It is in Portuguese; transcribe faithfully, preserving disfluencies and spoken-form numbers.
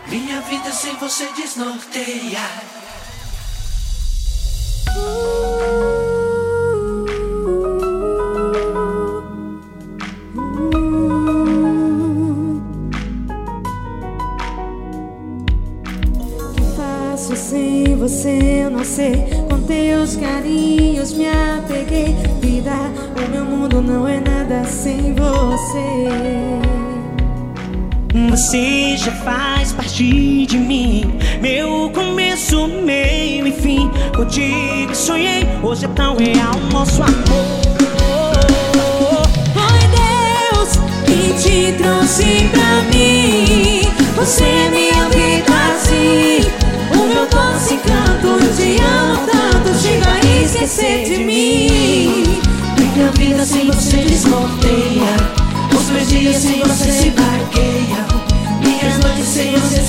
Minha vida sem você desnorteia. O que faço sem você eu não sei. Com teus carinhos me apeguei. Vida, o meu mundo não é nada sem você. Você já faz parte de mim, meu começo, meio e fim. Contigo sonhei, hoje é tão real nosso amor. Foi Deus que te trouxe pra mim. Você é minha vida assim, o meu doce canto. Eu te amo tanto, chega a esquecer de mim. Minha vida sem você desnorteia. Os meus dias sem você se vagueiam. Minhas noites sem você